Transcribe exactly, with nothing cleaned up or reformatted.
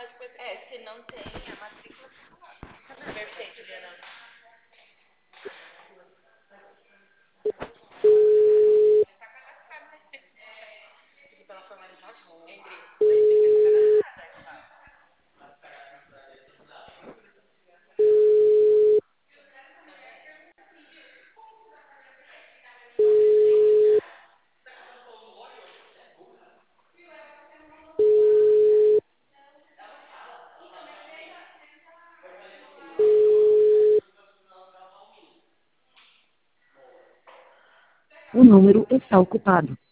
É, se não tem a matrícula, perfeito, Juliana. Pela formalização. O número está ocupado.